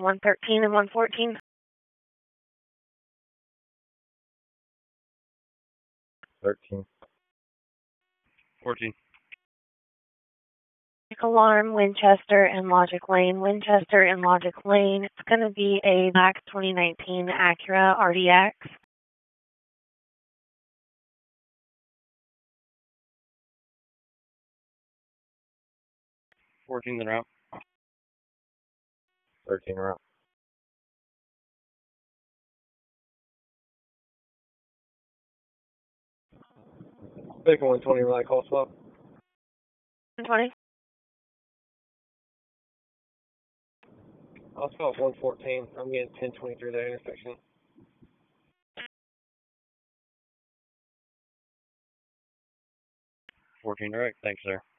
113 and 114. 13. 14. Alarm, Winchester and Logic Lane. Winchester and Logic Lane. It's going to be a black 2019 Acura RDX. 14 en route. 13 route. Vehicle 120, right, call swap. 120. I'll swap 114. I'm getting 1020 through that intersection. 14 direct. Thanks, sir.